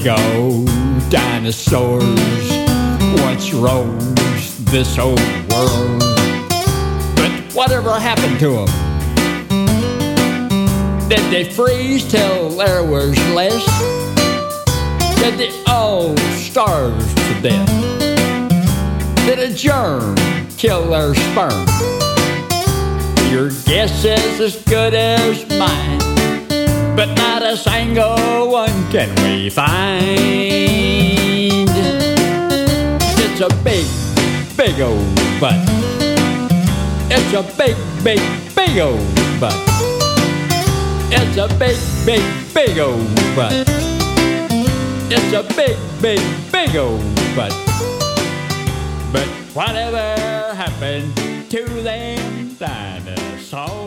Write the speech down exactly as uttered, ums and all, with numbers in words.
ago, dinosaurs once roamed this old world. But whatever happened to them? Did they freeze till there was less? Did they all starve to death? Did a germ kill their sperm? Your guess is as good as mine, but not a single one can we find. It's a big, big old butt. It's a big, big, big old butt. It's a big, big, big old butt. It's a big, big, big old butt. But whatever happened to them dinosaurs?